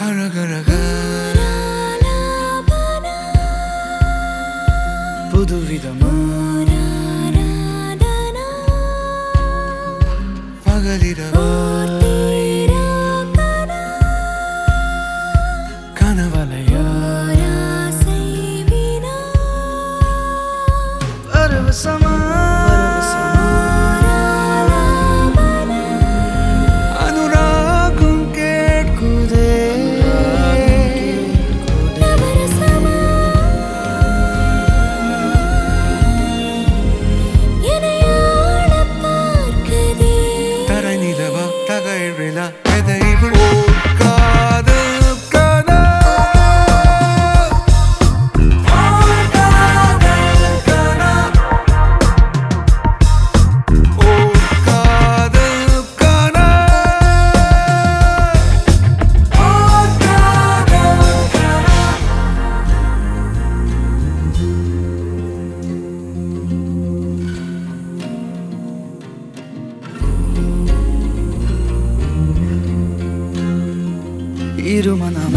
அழகழக புதுவிதமா பகலிரவா கனவலையா பரவசமா அனுராகம் கேட்குதே தரை நிலவா தகைழா எதை இருமனம்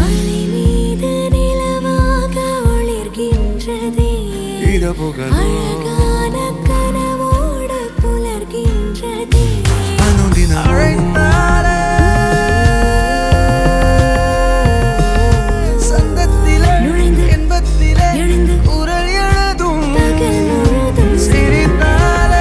அழகான கனவோடு புலர்கின்றதே சங்கத்திலே என்பத்திலே குரல் எழுதும் சிரித்தாலே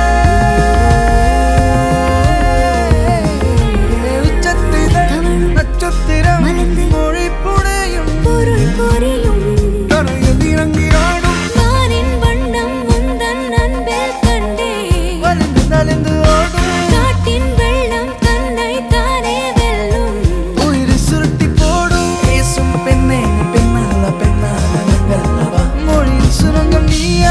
உச்சத்திலே நட்சத்திரம் மொழி புனையும் பொருள் புரியும் தரையில் இறங்கி ஆடும் நானின் வண்ணம் முந்தன் அன்பில் கண்டே வலிந்து நலிந்து ஓடும் காட்டின் வெள்ளம் தன்னை தானே வெல்லும் உயிர் சுருட்டி போடும் பேசும் பெண்ணே பெண்ணல்ல பெண்ணால வெல்லவா மொழியில் சுரங்கம் நீயா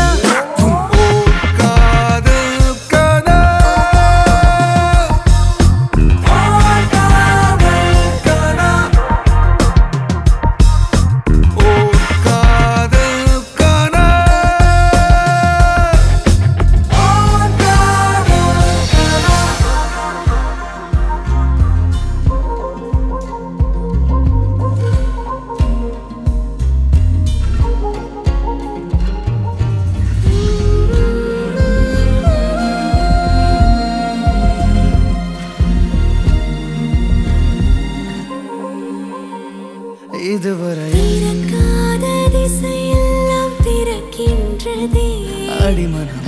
இதுவரை திறக்காத திசையெல்லாம் திறக்கின்றதே அடிமனம்